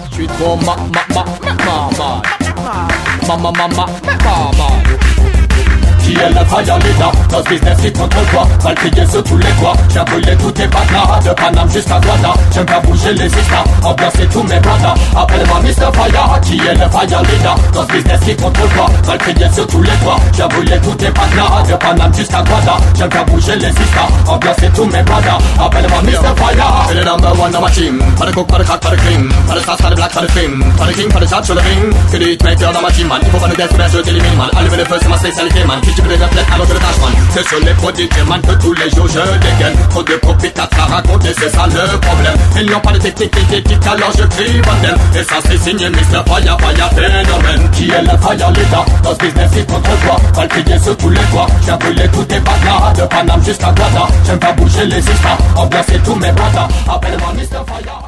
J'suis trop Qui est le vaillant leader dans ce business qui contrôle quoi? Va le crier sur tous les toits. J'viens brûler tous tes bâtards de Paname jusqu'à Guada. J'aime faire bouger les istas, ambiancer tous mes brothers. Appelle-moi Mr. Fire. Qui est le vaillant leader dans ce business qui contrôle quoi? Va le crier sur tous les toits. J'viens brûler tous tes bâtards de Paname jusqu'à Guada. J'aime faire bouger les istas, ambiancer tous mes brothers. Appelle-moi Mr. Fire. C'est le number one dans ma team. Pas de coke, pas de crack, pas de crime. Pas de stars, pas de black, pas de film. Pas de king, pas de chat sur le ring. Que des hitmakers dans ma team man. Il faut pas de death, mais je t'élimine man. Allumer le feu, c'est ma spécialité man. Tu veux des athlètes, alors je le tâche man. C'est sur les produits man que tous les jours je dégaine. Trop de propriétaires à raconter, c'est ça le problème. Ils n'ont pas de technique éthique, alors je crie bordel. Et ça c'est signé Mr. Fire, Fire phénomène. Qui est le Fire leader dans ce business qui contrôle quoi? Va le crier sur tous les toits. J'viens brûler tous tes bâtards de Paname jusqu'à Guada. J'aime pas bouger les istas, ambiancer tous mes brothers. Appelle-moi Mr. Fire.